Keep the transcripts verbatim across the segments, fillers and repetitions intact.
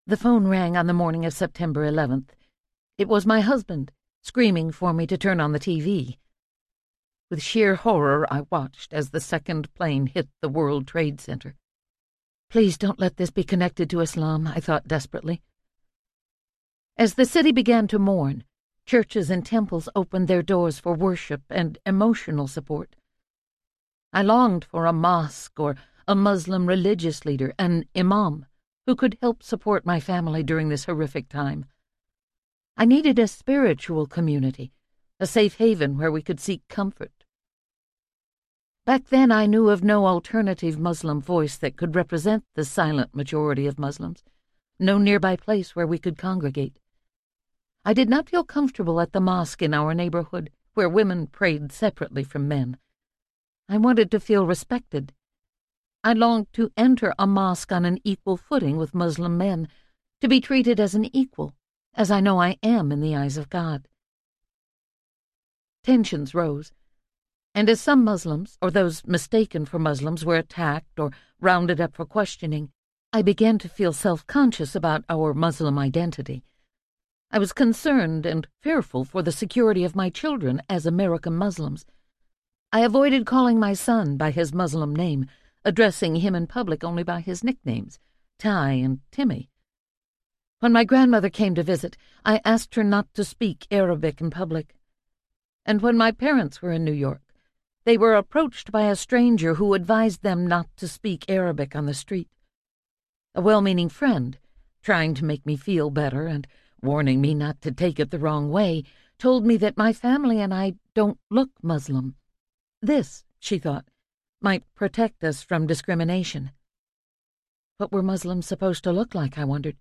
The phone rang on the morning of September eleventh. It was my husband, screaming for me to turn on the T V. With sheer horror, I watched as the second plane hit the World Trade Center. Please don't let this be connected to Islam, I thought desperately. As the city began to mourn, churches and temples opened their doors for worship and emotional support. I longed for a mosque or a Muslim religious leader, an imam, who could help support my family during this horrific time. I needed a spiritual community, a safe haven where we could seek comfort. Back then I knew of no alternative Muslim voice that could represent the silent majority of Muslims, no nearby place where we could congregate. I did not feel comfortable at the mosque in our neighborhood, where women prayed separately from men. I wanted to feel respected. I longed to enter a mosque on an equal footing with Muslim men, to be treated as an equal, as I know I am in the eyes of God. Tensions rose, and as some Muslims, or those mistaken for Muslims, were attacked or rounded up for questioning, I began to feel self-conscious about our Muslim identity. I was concerned and fearful for the security of my children as American Muslims. I avoided calling my son by his Muslim name, addressing him in public only by his nicknames, Ty and Timmy. When my grandmother came to visit, I asked her not to speak Arabic in public. And when my parents were in New York, they were approached by a stranger who advised them not to speak Arabic on the street. A well-meaning friend, trying to make me feel better and warning me not to take it the wrong way, told me that my family and I don't look Muslim. This, she thought, might protect us from discrimination. What were Muslims supposed to look like, I wondered.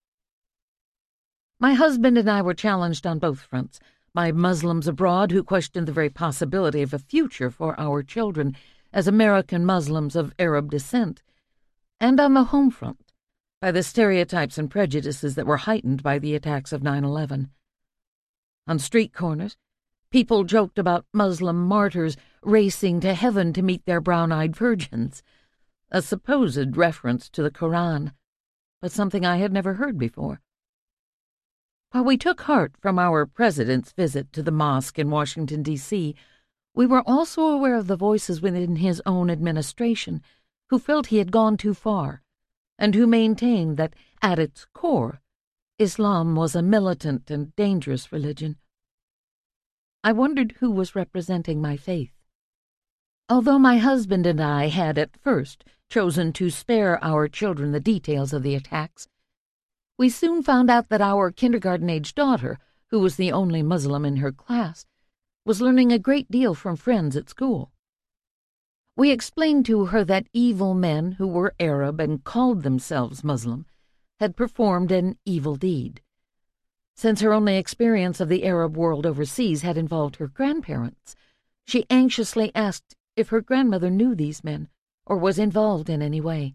My husband and I were challenged on both fronts, by Muslims abroad who questioned the very possibility of a future for our children as American Muslims of Arab descent, and on the home front, by the stereotypes and prejudices that were heightened by the attacks of nine eleven. On street corners, people joked about Muslim martyrs racing to heaven to meet their brown-eyed virgins, a supposed reference to the Quran, but something I had never heard before. While we took heart from our president's visit to the mosque in Washington, D C, we were also aware of the voices within his own administration who felt he had gone too far, and who maintained that, at its core, Islam was a militant and dangerous religion. I wondered who was representing my faith. Although my husband and I had at first chosen to spare our children the details of the attacks, we soon found out that our kindergarten-age daughter, who was the only Muslim in her class, was learning a great deal from friends at school. We explained to her that evil men who were Arab and called themselves Muslim had performed an evil deed. Since her only experience of the Arab world overseas had involved her grandparents, she anxiously asked if her grandmother knew these men or was involved in any way.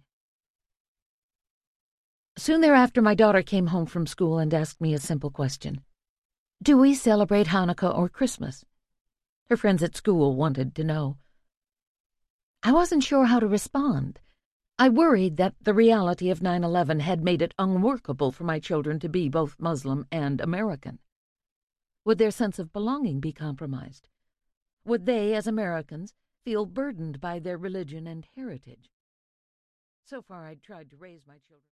Soon thereafter, my daughter came home from school and asked me a simple question. Do we celebrate Hanukkah or Christmas? Her friends at school wanted to know. I wasn't sure how to respond. I worried that the reality of nine eleven had made it unworkable for my children to be both Muslim and American. Would their sense of belonging be compromised? Would they, as Americans, feel burdened by their religion and heritage? So far, I'd tried to raise my children.